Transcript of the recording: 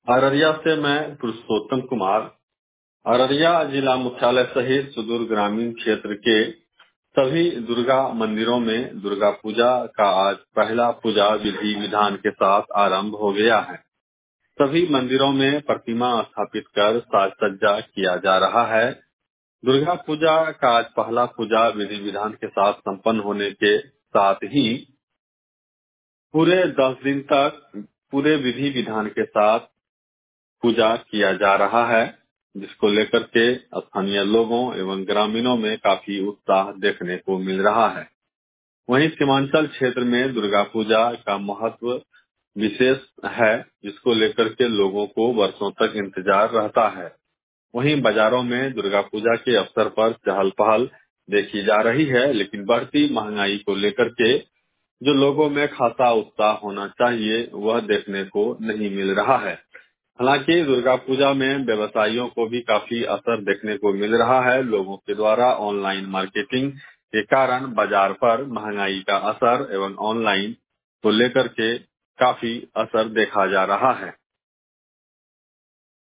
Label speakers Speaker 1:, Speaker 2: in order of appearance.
Speaker 1: अररिया से मैं पुरुषोत्तम कुमार। अररिया जिला मुख्यालय सहित सुदूर ग्रामीण क्षेत्र के सभी दुर्गा मंदिरों में दुर्गा पूजा का आज पहला पूजा विधि विधान के साथ आरंभ हो गया है। सभी मंदिरों में प्रतिमा स्थापित कर साज सज्जा किया जा रहा है। दुर्गा पूजा का आज पहला पूजा विधि विधान के साथ संपन्न होने के साथ ही पूरे 10 दिन तक पूरे विधि विधान के साथ पूजा किया जा रहा है, जिसको लेकर के स्थानीय लोगों एवं ग्रामीणों में काफी उत्साह देखने को मिल रहा है। वहीं सीमांचल क्षेत्र में दुर्गा पूजा का महत्व विशेष है, जिसको लेकर के लोगों को वर्षों तक इंतजार रहता है। वहीं बाजारों में दुर्गा पूजा के अवसर पर चहल पहल देखी जा रही है, लेकिन बढ़ती महंगाई को लेकर के जो लोगों में खासा उत्साह होना चाहिए वह देखने को नहीं मिल रहा है। हालांकि दुर्गा पूजा में व्यवसायियों को भी काफी असर देखने को मिल रहा है। लोगों के द्वारा ऑनलाइन मार्केटिंग के कारण बाजार पर महंगाई का असर एवं ऑनलाइन को लेकर के काफी असर देखा जा रहा है।